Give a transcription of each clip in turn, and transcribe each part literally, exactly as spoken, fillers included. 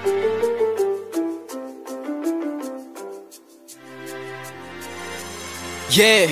Yeah,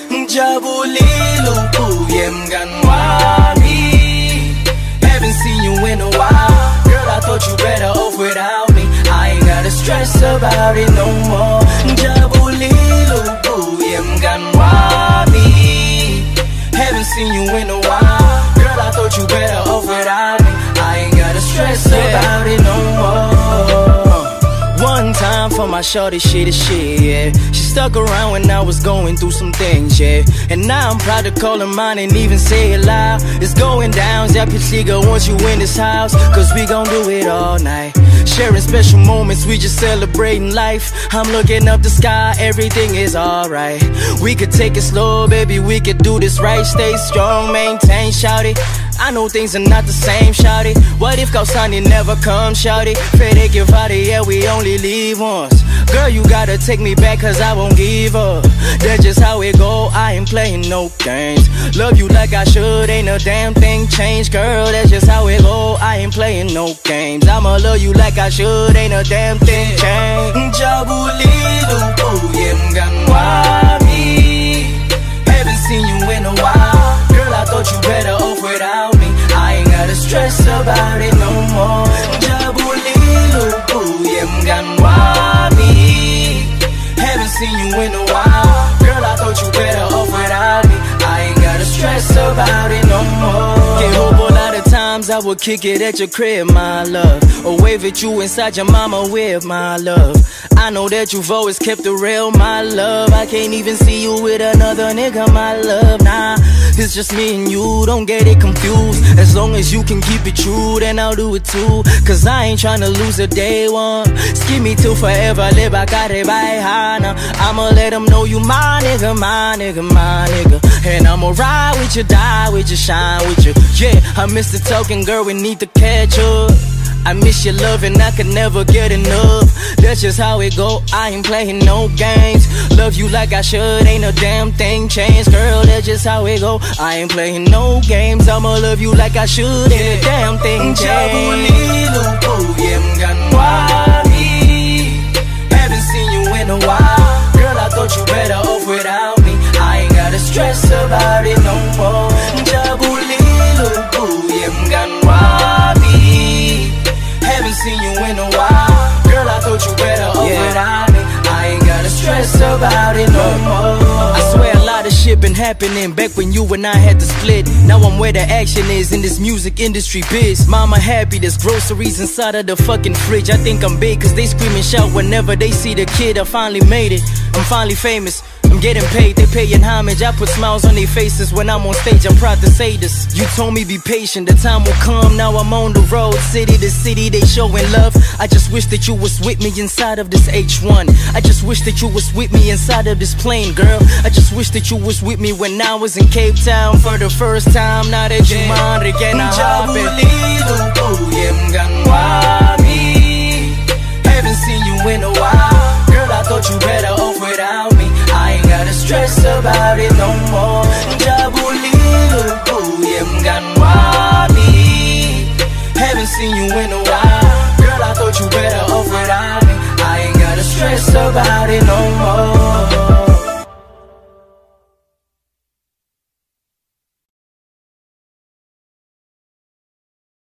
Jabulilo Puyem Ganwami. Haven't seen you in a while. Girl, I thought you better off without me. I ain't gotta stress about it no more. Jabulilo Puyem Ganwami. Haven't seen you in a while. Girl, I thought you better off without me. I ain't gotta stress yeah. about it no more. One time for my shorty, shit is shit, yeah. She stuck around when I was going through some things, yeah. And now I'm proud to call her mine and even say it loud. It's going down, Zapisiga wants you in this house, cause we gon' do it all night. Sharing special moments, we just celebrating life. I'm looking up the sky, everything is alright. We could take it slow, baby, we could do this right. Stay strong, maintain, shout it. I know things are not the same, shout it. What if Kausani never comes, shout it. Fede give out it, yeah, we only leave once. Girl, you gotta take me back, cause I won't give up. That's just how it go, I ain't playing no games. Love you like I should, ain't a damn thing changed. Girl, that's just how it go, I ain't playing no games. I'ma love you like I should, ain't a damn thing changed. Jabulilo Puyem Ganwami. Haven't seen you in a while. Girl, I thought you better off without me. I ain't gotta stress about it no more. Jabulilo Puyem Ganwami. Haven't seen you in a while. Girl, I thought you better off without me. I ain't gotta stress about it no more. Get hope a lot of times I would kick it at your crib, my love, or wave at you inside your mama with my love. I know that you've always kept it real, my love. I can't even see you with another nigga, my love. Nah, it's just me and you, don't get it confused. As long as you can keep it true, then I'll do it too. Cause I ain't tryna lose a day one. Skip me till forever, live I got it by Hana. I'ma let them know you my nigga, my nigga, my nigga. And I'ma ride with you, die with you, shine with you. Yeah, I miss the talking, girl, we need to catch up. I miss your love and I could never get enough. That's just how it go, I ain't playing no games. Love you like I should, ain't a damn thing changed. Girl, that's just how it go, I ain't playing no games. I'ma love you like I should, ain't a damn thing changed. Jabulilo Puyem Ganwami. Haven't seen you in a while. Girl, I thought you better off without me. I ain't gotta stress about it no more. Jabulilo Puyem Ganwami. Haven't seen you in a while. Girl, I thought you better off yeah. without me. I ain't gotta stress about it no more. I swear a lot of shit been happening back when you and I had to split. Now I'm where the action is in this music industry biz. Mama happy, there's groceries inside of the fucking fridge. I think I'm big cause they scream and shout whenever they see the kid. I finally made it, I'm finally famous, I'm getting paid, they paying homage. I put smiles on their faces when I'm on stage, I'm proud to say this. You told me be patient, the time will come. Now I'm on the road, city to city, they showing love. I just wish that you was with me inside of this H one. I just wish that you was with me inside of this plane, girl. I just wish that you was with me when I was in Cape Town for the first time. Now that you mind again, I hop it. Jabulilo Puyem Ganwami. Haven't seen you in a while. Girl, I thought you better off without me. I ain't gotta stress about it no more. Jabulilo Puyem Ganwami. Haven't seen you in a while. Girl, I thought you better off without me. I ain't gotta stress about it no more.